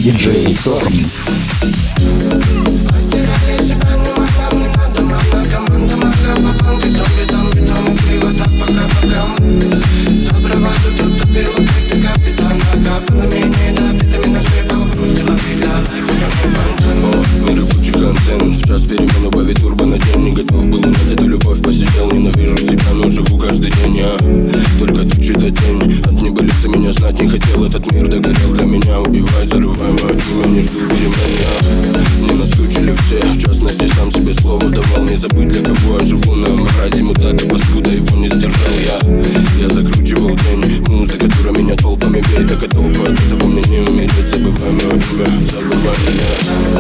диджей Торн. Сейчас перемен убавить турбо на день. Не готов был унять эту любовь, посидел. Ненавижу себя, но живу каждый день я. Только тучи до тени. От небылицы меня знать не хотел. Этот мир догорел для меня. Убивай, зарывай мое имя, не жду перемен я. Мне наскучили все, в частности сам себе слово давал. Не забыть, для кого я живу. На мразе мудак и паскуда, его не сдержал я. Я закручивал день. Музыка, которая меня толпами бей. Так и толпа, от этого мне не умереть. Забывай мое имя, забывай меня.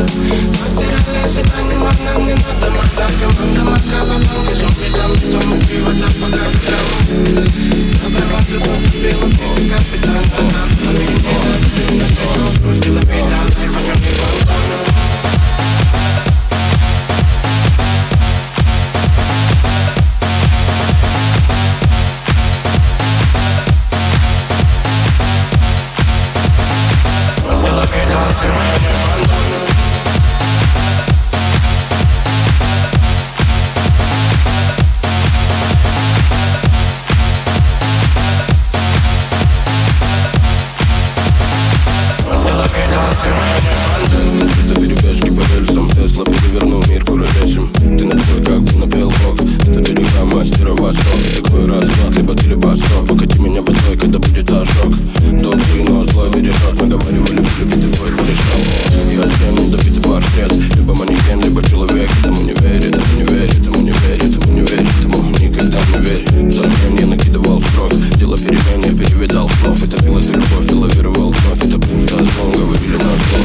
Это перебежки по рельсам, Тесла перевернул мир куролесим. Ты напой, как бы напел рок. Это берега мастера Восток. Такой расклад, либо ты, либо стоп. Покати меня водой, когда будет ожог. Добрый, но злой бережет. Наговаривали, любит и твой порешал. Я всем недобитый портрет. Либо манекен, либо человек. Ему не верит, ему не верит, ему не верит, ему не верит, ему никогда не верит. Взамен я накидывал строк. Дело перемен, я перевидал снов. Это пил эту любовь и лавировал вновь. Это был созвон, говорили на зло.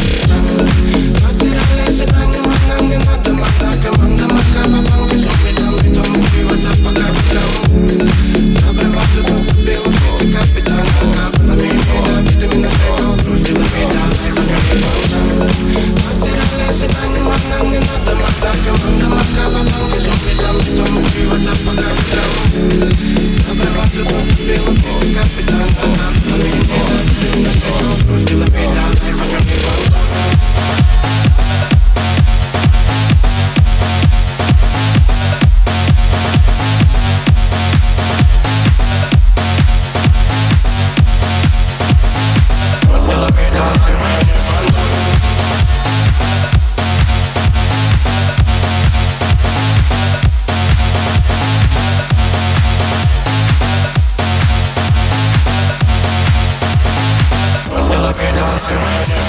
Still a